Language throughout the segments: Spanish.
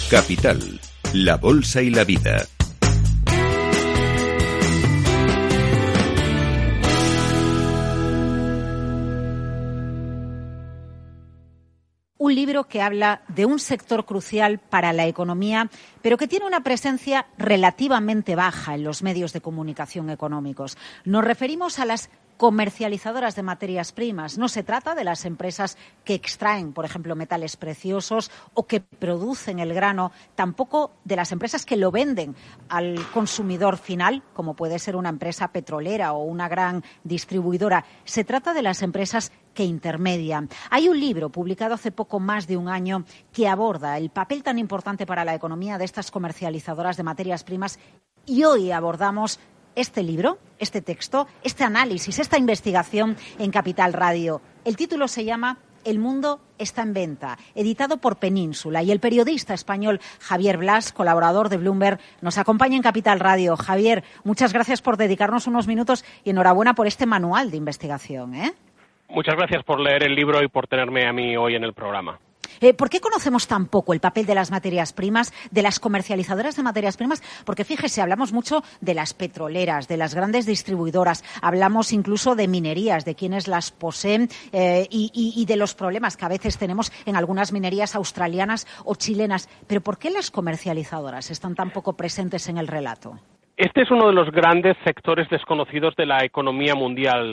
Capital, la bolsa y la vida. Un libro que habla de un sector crucial para la economía, pero que tiene una presencia relativamente baja en los medios de comunicación económicos. Nos referimos a las comercializadoras de materias primas. No se trata de las empresas que extraen, por ejemplo, metales preciosos o que producen el grano, tampoco de las empresas que lo venden al consumidor final, como puede ser una empresa petrolera o una gran distribuidora. Se trata de las empresas que intermedian. Hay un libro publicado hace poco más de un año que aborda el papel tan importante para la economía de estas comercializadoras de materias primas y hoy abordamos este libro, este texto, este análisis, esta investigación en Capital Radio. El título se llama El mundo está en venta, editado por Península, y el periodista español Javier Blas, colaborador de Bloomberg, nos acompaña en Capital Radio. Javier, muchas gracias por dedicarnos unos minutos y enhorabuena por este manual de investigación, ¿eh? Muchas gracias por leer el libro y por tenerme a mí hoy en el programa. ¿Por qué conocemos tan poco el papel de las materias primas, de las comercializadoras de materias primas? Porque fíjese, hablamos mucho de las petroleras, de las grandes distribuidoras, hablamos incluso de minerías, de quienes las poseen y de los problemas que a veces tenemos en algunas minerías australianas o chilenas. Pero ¿por qué las comercializadoras están tan poco presentes en el relato? Este es uno de los grandes sectores desconocidos de la economía mundial,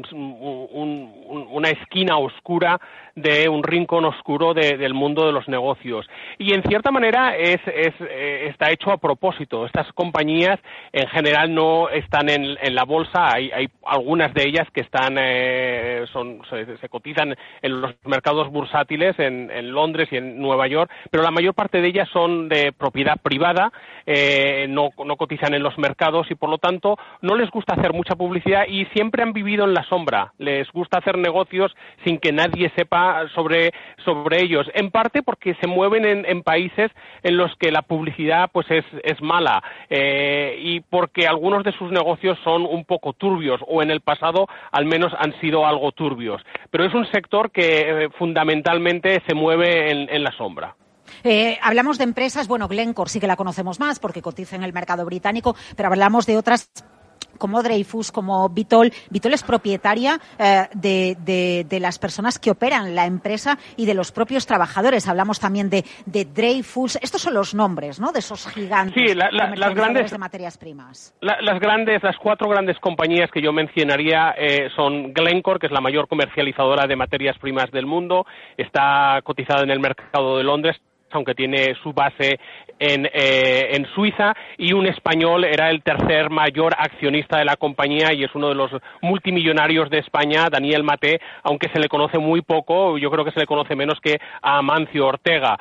una esquina oscura de un rincón oscuro del mundo de los negocios. Y en cierta manera está hecho a propósito. Estas compañías en general no están en la bolsa. Hay algunas de ellas que están se cotizan en los mercados bursátiles en Londres y en Nueva York, pero la mayor parte de ellas son de propiedad privada, no cotizan en los mercados y por lo tanto no les gusta hacer mucha publicidad y siempre han vivido en la sombra. Les gusta hacer negocios sin que nadie sepa sobre ellos, en parte porque se mueven en países en los que la publicidad pues es mala y porque algunos de sus negocios son un poco turbios o en el pasado al menos han sido algo turbios, pero es un sector que fundamentalmente se mueve en la sombra. Hablamos de empresas, bueno, Glencore sí que la conocemos más porque cotiza en el mercado británico, pero hablamos de otras como Dreyfus, como Vitol. Vitol es propietaria de las personas que operan la empresa y de los propios trabajadores. Hablamos también de Dreyfus. Estos son los nombres, ¿no?, de esos gigantes, sí, las grandes de materias primas. Las cuatro grandes compañías que yo mencionaría son Glencore, que es la mayor comercializadora de materias primas del mundo. Está cotizada en el mercado de Londres, aunque tiene su base en Suiza, y un español era el tercer mayor accionista de la compañía y es uno de los multimillonarios de España, Daniel Maté, aunque se le conoce muy poco. Yo creo que se le conoce menos que a Amancio Ortega.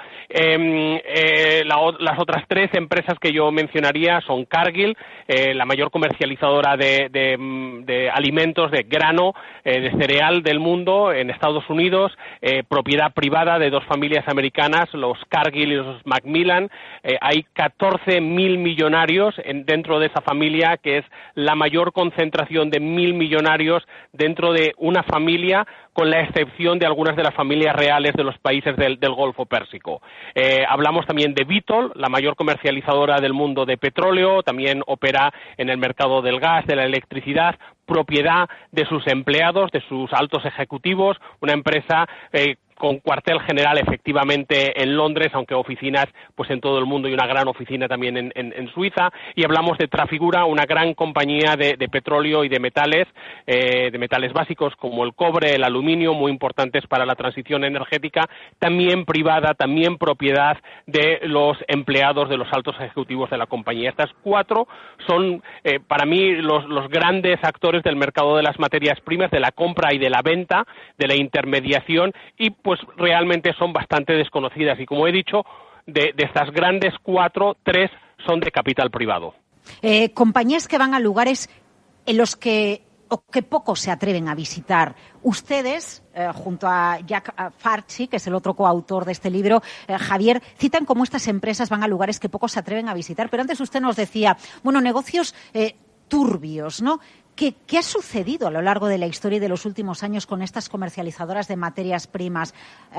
Las otras tres empresas que yo mencionaría son Cargill, la mayor comercializadora de alimentos, de grano, de cereal del mundo en Estados Unidos, propiedad privada de dos familias americanas, los Cargill y los Macmillan. Hay 14.000 millonarios dentro de esa familia, que es la mayor concentración de 1.000 millonarios dentro de una familia, con la excepción de algunas de las familias reales de los países del Golfo Pérsico. Hablamos también de Vitol, la mayor comercializadora del mundo de petróleo, también opera en el mercado del gas, de la electricidad, propiedad de sus empleados, de sus altos ejecutivos, una empresa con cuartel general efectivamente en Londres, aunque oficinas pues en todo el mundo y una gran oficina también en Suiza. Y hablamos de Trafigura, una gran compañía de petróleo y de metales básicos como el cobre, el aluminio, muy importantes para la transición energética, también privada, también propiedad de los empleados, de los altos ejecutivos de la compañía. Estas cuatro son para mí los grandes actores del mercado de las materias primas, de la compra y de la venta, de la intermediación, y pues realmente son bastante desconocidas. Y como he dicho, de estas grandes cuatro, tres son de capital privado. Compañías que van a lugares en los que pocos se atreven a visitar. Ustedes, junto a Jack Farchi, que es el otro coautor de este libro, Javier, citan cómo estas empresas van a lugares que pocos se atreven a visitar. Pero antes usted nos decía, bueno, negocios turbios, ¿no? ¿Qué ha sucedido a lo largo de la historia y de los últimos años con estas comercializadoras de materias primas?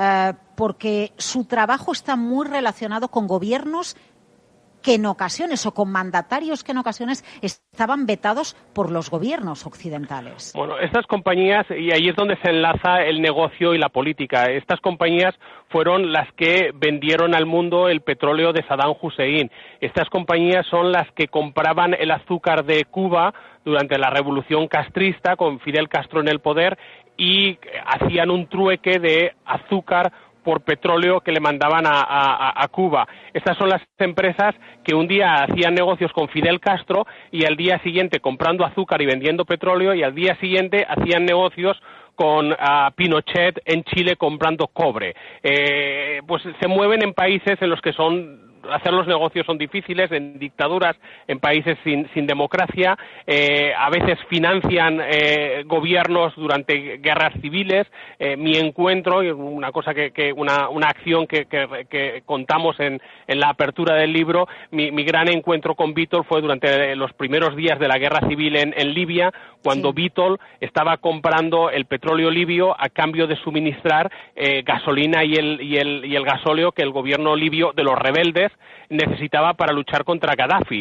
Porque su trabajo está muy relacionado con gobiernos que en ocasiones, o con mandatarios que en ocasiones estaban vetados por los gobiernos occidentales. Bueno, estas compañías, y ahí es donde se enlaza el negocio y la política, estas compañías fueron las que vendieron al mundo el petróleo de Saddam Hussein. Estas compañías son las que compraban el azúcar de Cuba durante la revolución castrista, con Fidel Castro en el poder, y hacían un trueque de azúcar por petróleo que le mandaban a Cuba. Estas son las empresas que un día hacían negocios con Fidel Castro y al día siguiente comprando azúcar y vendiendo petróleo, y al día siguiente hacían negocios con Pinochet en Chile comprando cobre. Pues se mueven en países en los que hacer los negocios son difíciles, en dictaduras, en países sin democracia, a veces financian gobiernos durante guerras civiles. Mi encuentro, una cosa una acción que contamos en la apertura del libro, mi gran encuentro con Vitol fue durante los primeros días de la guerra civil en Libia, cuando Vitol estaba comprando el petróleo libio a cambio de suministrar gasolina y el gasóleo que el gobierno libio de los rebeldes necesitaba para luchar contra Gaddafi,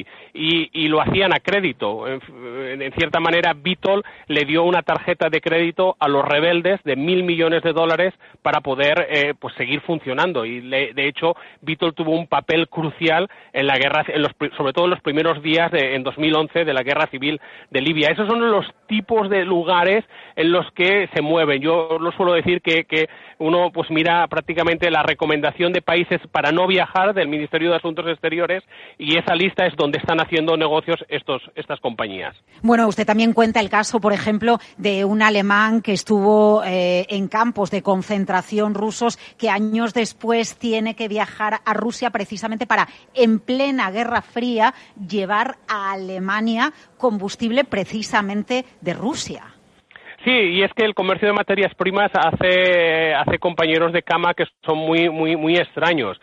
y lo hacían a crédito. En cierta manera, Vitol le dio una tarjeta de crédito a los rebeldes de $1.000 millones para poder seguir funcionando, y de hecho Vitol tuvo un papel crucial en la guerra, sobre todo en los primeros días en 2011 de la guerra civil de Libia. Esos son los tipos de lugares en los que se mueven. Yo lo suelo decir que uno pues mira prácticamente la recomendación de países para no viajar del Ministerio de Asuntos Exteriores, y esa lista es donde están haciendo negocios estas compañías. Bueno, usted también cuenta el caso, por ejemplo, de un alemán que estuvo en campos de concentración rusos, que años después tiene que viajar a Rusia precisamente para, en plena Guerra Fría, llevar a Alemania combustible precisamente de Rusia. Sí, y es que el comercio de materias primas hace compañeros de cama que son muy extraños.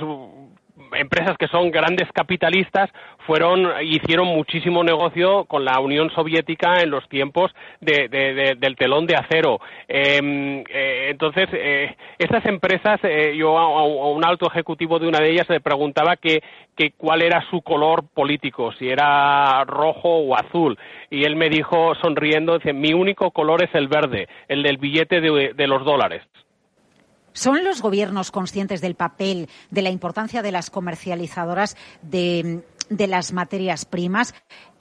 Empresas que son grandes capitalistas hicieron muchísimo negocio con la Unión Soviética en los tiempos del telón de acero. Entonces, estas empresas, yo a un alto ejecutivo de una de ellas le preguntaba que cuál era su color político, si era rojo o azul, y él me dijo sonriendo, dice, mi único color es el verde, el del billete de los dólares. ¿Son los gobiernos conscientes del papel, de la importancia de las comercializadoras de las materias primas?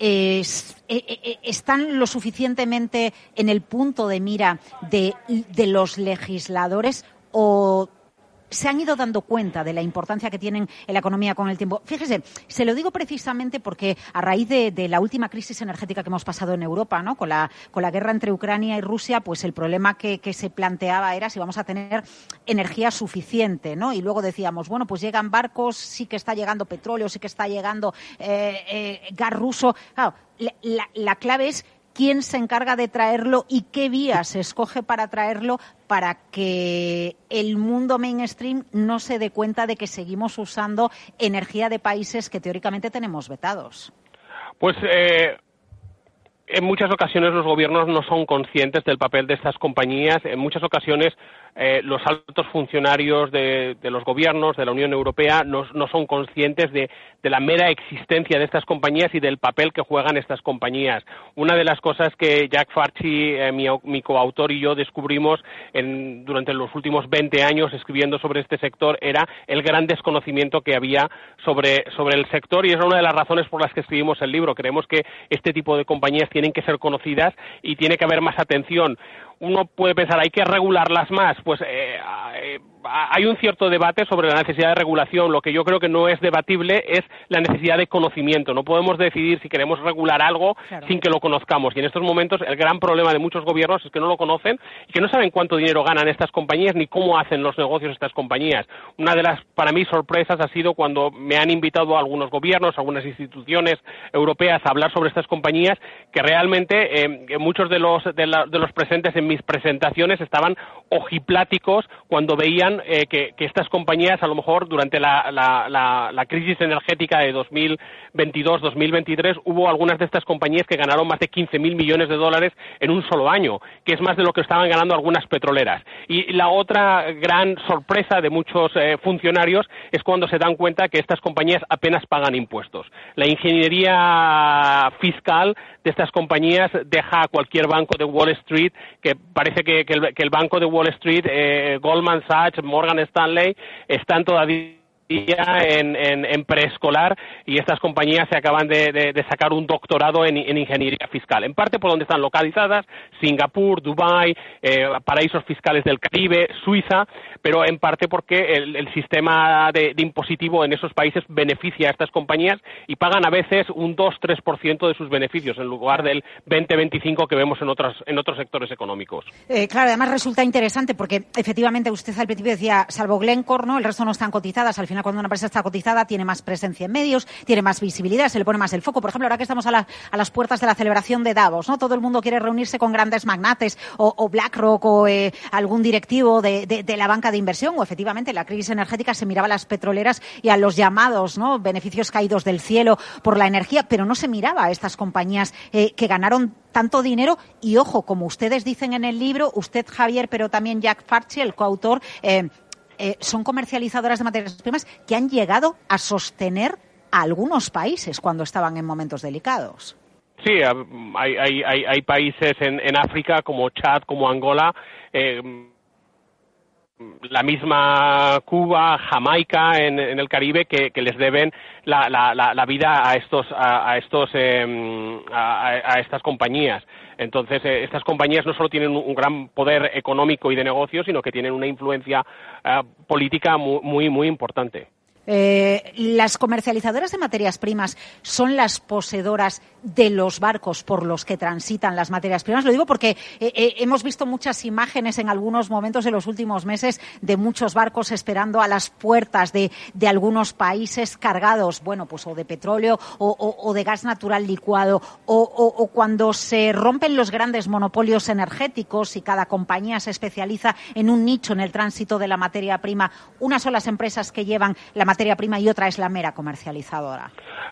¿Están lo suficientemente en el punto de mira de los legisladores, o se han ido dando cuenta de la importancia que tienen en la economía con el tiempo? Fíjese, se lo digo precisamente porque a raíz de la última crisis energética que hemos pasado en Europa, ¿no? Con la guerra entre Ucrania y Rusia, pues el problema que se planteaba era si vamos a tener energía suficiente, ¿no? Y luego decíamos, bueno, pues llegan barcos, sí que está llegando petróleo, sí que está llegando gas ruso. Claro, la clave es quién se encarga de traerlo y qué vías se escoge para traerlo, para que el mundo mainstream no se dé cuenta de que seguimos usando energía de países que teóricamente tenemos vetados. Pues en muchas ocasiones los gobiernos no son conscientes del papel de estas compañías. En muchas ocasiones los altos funcionarios de los gobiernos de la Unión Europea no son conscientes de la mera existencia de estas compañías y del papel que juegan estas compañías. Una de las cosas que Jack Farchi, mi coautor, y yo descubrimos durante los últimos 20 años escribiendo sobre este sector era el gran desconocimiento que había sobre el sector, y es una de las razones por las que escribimos el libro. Creemos que este tipo de compañías tienen que ser conocidas y tiene que haber más atención. Uno puede pensar, ¿hay que regularlas más? Pues hay un cierto debate sobre la necesidad de regulación. Lo que yo creo que no es debatible es la necesidad de conocimiento. No podemos decidir si queremos regular algo sin que lo conozcamos. Y en estos momentos el gran problema de muchos gobiernos es que no lo conocen y que no saben cuánto dinero ganan estas compañías ni cómo hacen los negocios estas compañías. Una de las, para mí, sorpresas ha sido cuando me han invitado a algunos gobiernos, a algunas instituciones europeas a hablar sobre estas compañías, que realmente muchos de los presentes en mis presentaciones estaban ojipláticos cuando veían impresión que estas compañías, a lo mejor durante la crisis energética de 2022-2023, hubo algunas de estas compañías que ganaron más de 15.000 millones de dólares en un solo año, que es más de lo que estaban ganando algunas petroleras. Y la otra gran sorpresa de muchos funcionarios es cuando se dan cuenta que estas compañías apenas pagan impuestos. La ingeniería fiscal de estas compañías deja a cualquier banco de Wall Street, que parece que el banco de Wall Street, Goldman Sachs, Morgan Stanley, están todavía en preescolar, y estas compañías se acaban de sacar un doctorado en ingeniería fiscal, en parte por donde están localizadas: Singapur, Dubái, paraísos fiscales del Caribe, Suiza, pero en parte porque el sistema de impositivo en esos países beneficia a estas compañías y pagan a veces un 2-3% de sus beneficios en lugar del 20-25% que vemos en otros sectores económicos. Claro, además resulta interesante porque efectivamente usted al principio decía, salvo Glencore, ¿no?, el resto no están cotizadas. Al final, cuando una empresa está cotizada, tiene más presencia en medios, tiene más visibilidad, se le pone más el foco. Por ejemplo, ahora que estamos a las puertas de la celebración de Davos, ¿no?, todo el mundo quiere reunirse con grandes magnates o BlackRock o algún directivo de la banca de inversión, o efectivamente en la crisis energética se miraba a las petroleras y a los llamados, ¿no?, beneficios caídos del cielo por la energía, pero no se miraba a estas compañías que ganaron tanto dinero. Y ojo, como ustedes dicen en el libro, usted, Javier, pero también Jack Farchi, el coautor, son comercializadoras de materias primas que han llegado a sostener a algunos países cuando estaban en momentos delicados. Sí, hay países en África como Chad, como Angola, la misma Cuba, Jamaica en el Caribe, que les deben la vida a estas compañías. Entonces, estas compañías no solo tienen un gran poder económico y de negocio, sino que tienen una influencia política muy, muy importante. Las comercializadoras de materias primas son las poseedoras de los barcos por los que transitan las materias primas. Lo digo porque hemos visto muchas imágenes en algunos momentos de los últimos meses de muchos barcos esperando a las puertas de algunos países cargados, bueno, pues o de petróleo o de gas natural licuado, o cuando se rompen los grandes monopolios energéticos y cada compañía se especializa en un nicho en el tránsito de la materia prima. Unas son las empresas que llevan la materia prima y otra es la mera comercializadora.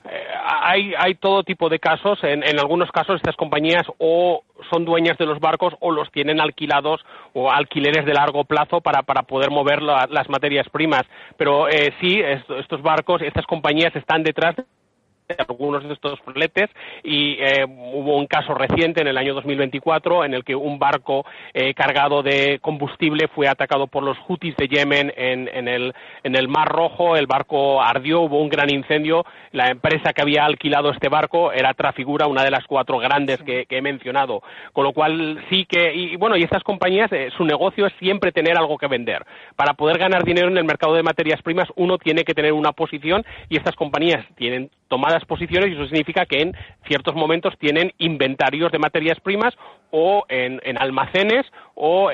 Hay todo tipo de casos. En algunos casos estas compañías o son dueñas de los barcos o los tienen alquilados o alquileres de largo plazo para poder mover las materias primas. Pero sí, estos barcos, estas compañías están detrás de algunos de estos fletes, y hubo un caso reciente en el año 2024 en el que un barco cargado de combustible fue atacado por los Houthis de Yemen en el Mar Rojo. El barco ardió, hubo un gran incendio. La empresa que había alquilado este barco era Trafigura, una de las 4 grandes que he mencionado, con lo cual sí que, y estas compañías, su negocio es siempre tener algo que vender. Para poder ganar dinero en el mercado de materias primas, uno tiene que tener una posición, y estas compañías tienen tomadas posiciones, y eso significa que en ciertos momentos tienen inventarios de materias primas o en almacenes o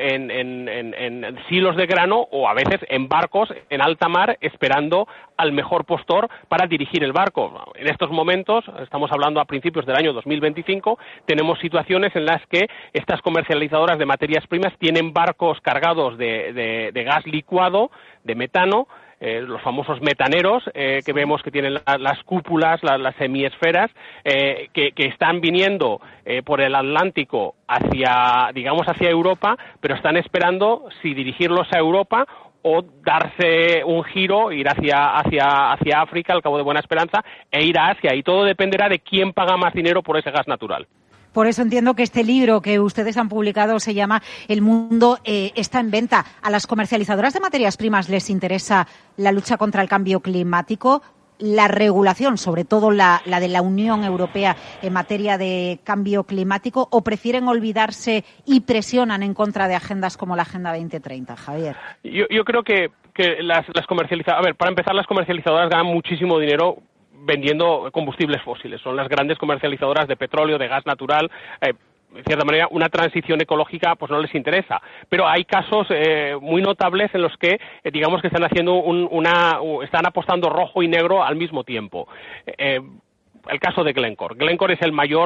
en silos de grano, o a veces en barcos en alta mar esperando al mejor postor para dirigir el barco. En estos momentos, estamos hablando a principios del año 2025, tenemos situaciones en las que estas comercializadoras de materias primas tienen barcos cargados de gas licuado, de metano, los famosos metaneros, que vemos que tienen las cúpulas, las semiesferas, que están viniendo por el Atlántico hacia Europa, pero están esperando si dirigirlos a Europa o darse un giro, ir hacia África, al Cabo de Buena Esperanza, e ir a Asia, y todo dependerá de quién paga más dinero por ese gas natural. Por eso entiendo que este libro que ustedes han publicado se llama El mundo está en venta. ¿A las comercializadoras de materias primas les interesa la lucha contra el cambio climático, la regulación, sobre todo la de la Unión Europea en materia de cambio climático, o prefieren olvidarse y presionan en contra de agendas como la Agenda 2030, Javier? Yo creo que las comercializadoras, para empezar, las comercializadoras ganan muchísimo dinero vendiendo combustibles fósiles. Son las grandes comercializadoras de petróleo, de gas natural. De cierta manera, una transición ecológica pues no les interesa. Pero hay casos muy notables en los que, digamos que están haciendo están apostando rojo y negro al mismo tiempo. El caso de Glencore. Glencore es el mayor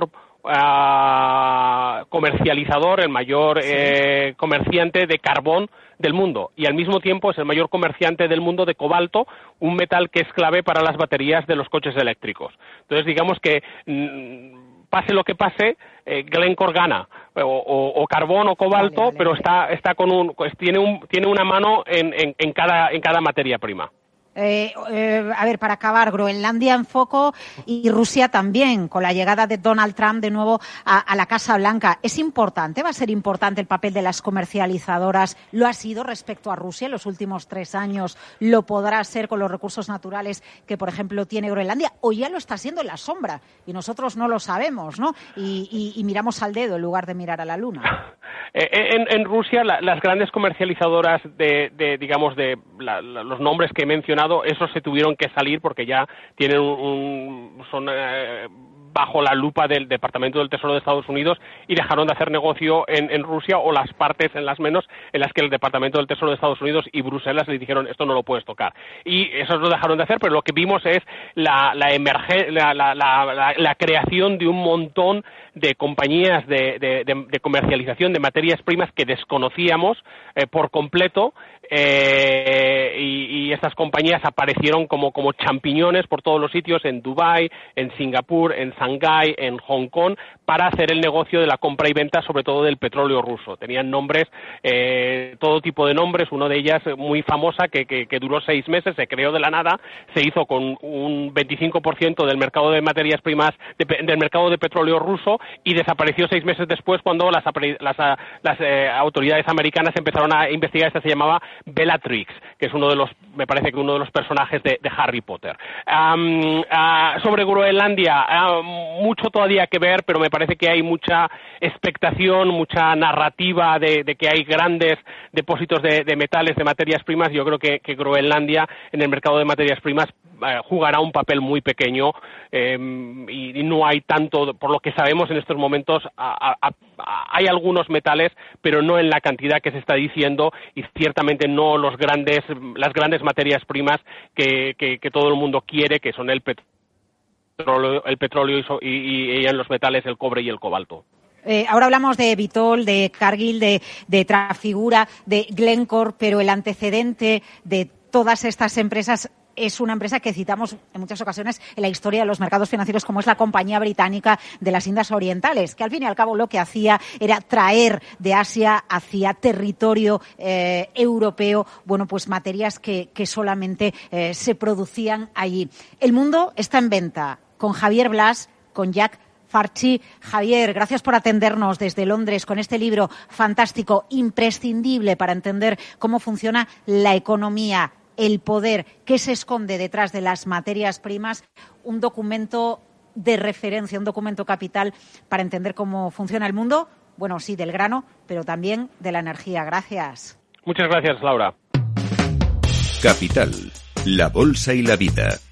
comercializador, el mayor comerciante de carbón del mundo, y al mismo tiempo es el mayor comerciante del mundo de cobalto, un metal que es clave para las baterías de los coches eléctricos. Entonces, digamos que pase lo que pase, Glencore gana, o carbón o cobalto, vale. Pero está tiene una mano en cada materia prima. A ver, para acabar, Groenlandia en foco y Rusia también, con la llegada de Donald Trump de nuevo a la Casa Blanca. ¿Es importante? ¿Va a ser importante el papel de las comercializadoras? ¿Lo ha sido respecto a Rusia en los últimos 3 años? ¿Lo podrá ser con los recursos naturales que, por ejemplo, tiene Groenlandia? ¿O ya lo está siendo en la sombra? Y nosotros no lo sabemos, ¿no? Y miramos al dedo en lugar de mirar a la luna. En Rusia, las grandes comercializadoras digamos, los nombres que he mencionado, esos se tuvieron que salir porque ya tienen son bajo la lupa del Departamento del Tesoro de Estados Unidos y dejaron de hacer negocio en Rusia, o las partes en las que el Departamento del Tesoro de Estados Unidos y Bruselas les dijeron esto no lo puedes tocar. Y esos lo dejaron de hacer, pero lo que vimos es la creación de un montón de compañías de comercialización de materias primas que desconocíamos por completo, y estas compañías aparecieron como champiñones por todos los sitios, en Dubái, en Singapur, en Shanghái, en Hong Kong, para hacer el negocio de la compra y venta, sobre todo del petróleo ruso. Tenían nombres, todo tipo de nombres. Una de ellas muy famosa que duró 6 meses, se creó de la nada, se hizo con un 25% del mercado de materias primas, del mercado de petróleo ruso, y desapareció 6 meses después cuando las autoridades americanas empezaron a investigar. Esta se llamaba Bellatrix, que es me parece que uno de los personajes de Harry Potter. Sobre Groenlandia, mucho todavía que ver, pero me parece que hay mucha expectación, mucha narrativa de que hay grandes depósitos de metales, de materias primas. Yo creo que Groenlandia en el mercado de materias primas jugará un papel muy pequeño, y no hay tanto, por lo que sabemos en estos momentos, hay algunos metales, pero no en la cantidad que se está diciendo, y ciertamente no las grandes materias primas que todo el mundo quiere, que son el petróleo y en los metales el cobre y el cobalto. Ahora hablamos de Vitol, de Cargill, de Trafigura, de Glencore, pero el antecedente de todas estas empresas es una empresa que citamos en muchas ocasiones en la historia de los mercados financieros, como es la Compañía Británica de las Indias Orientales, que al fin y al cabo lo que hacía era traer de Asia hacia territorio europeo, pues materias que solamente se producían allí. El mundo está en venta, con Javier Blas, con Jack Farchi. Javier, gracias por atendernos desde Londres con este libro fantástico, imprescindible para entender cómo funciona la economía, el poder, qué se esconde detrás de las materias primas. Un documento de referencia, un documento capital para entender cómo funciona el mundo. Bueno, sí, del grano, pero también de la energía. Gracias. Muchas gracias, Laura. Capital, la bolsa y la vida.